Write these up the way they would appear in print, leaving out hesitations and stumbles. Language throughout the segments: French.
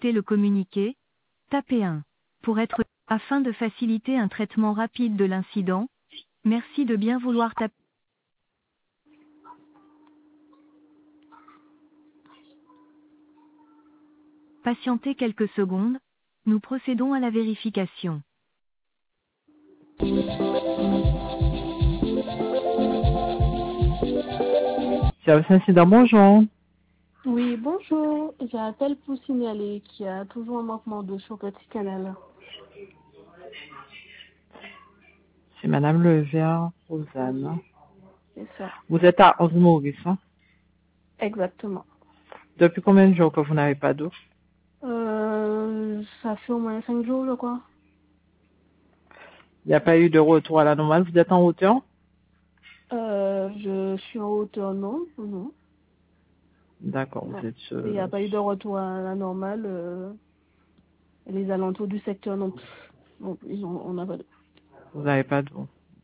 souhaitez le communiquer, tapez 1. Afin de faciliter un traitement rapide de l'incident, merci de bien vouloir taper. Patientez quelques secondes, nous procédons à la vérification. Service incident, bonjour. Oui, bonjour. J'appelle pour signaler qu'il y a toujours un manquement d'eau sur Petit Canal. C'est Madame Levert, Rosanne. C'est ça. Vous êtes à 11 Maurice, hein? Exactement. Depuis combien de jours que vous n'avez pas d'eau? Ça fait au moins 5 jours, je crois. Il n'y a pas eu de retour à la normale. Vous êtes en hauteur? Je suis en hauteur, non. Non. D'accord, Non. vous êtes... Il n'y a pas eu de retour à la normale. Les alentours du secteur, non. Bon, on n'a pas de... Vous n'avez pas d'eau.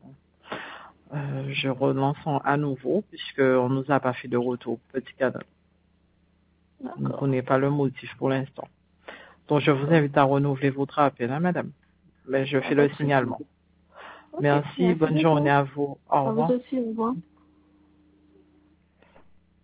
Je relance à nouveau, puisqu'on ne nous a pas fait de retour. Petit canal. On ne D'accord. connaît pas le motif pour l'instant. Donc, je vous invite à renouveler votre appel, hein, madame. Mais je fais le signalement. Ok, Merci, bonne beaucoup. journée à vous. Au À vous revoir. aussi, au revoir.